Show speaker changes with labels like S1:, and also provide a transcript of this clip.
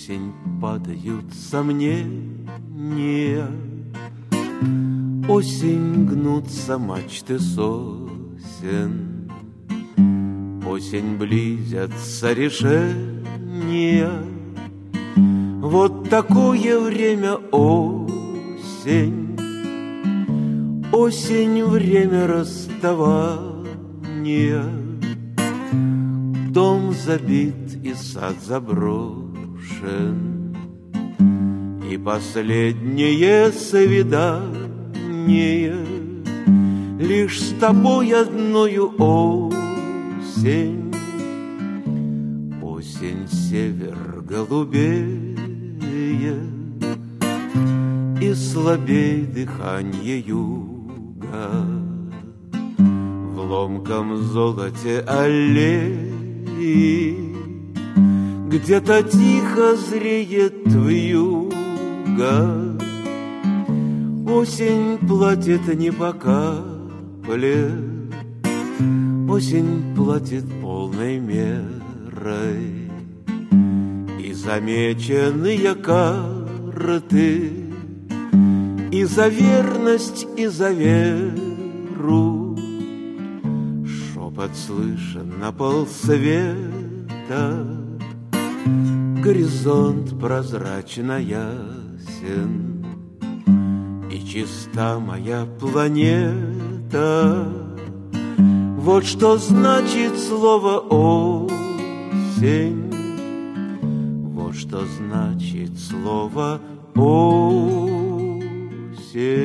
S1: осень падают сомнения, осень гнутся мачты сосен, осень близятся решения. Вот такое время осень, осень время расставания. Дом забит и сад заброшен, и последнее свидание лишь с тобой одною осень. Осень север голубее, и слабей дыханье юга. В ломком золоте аллеи где-то тихо зреет вьюга. Осень платит не по капле, осень платит полной мерой. И замеченные карты, и за верность, и за веру, шепот слышен на полсвета. Горизонт прозрачно ясен, и чиста моя планета. Вот что значит слово осень, вот что значит слово осень.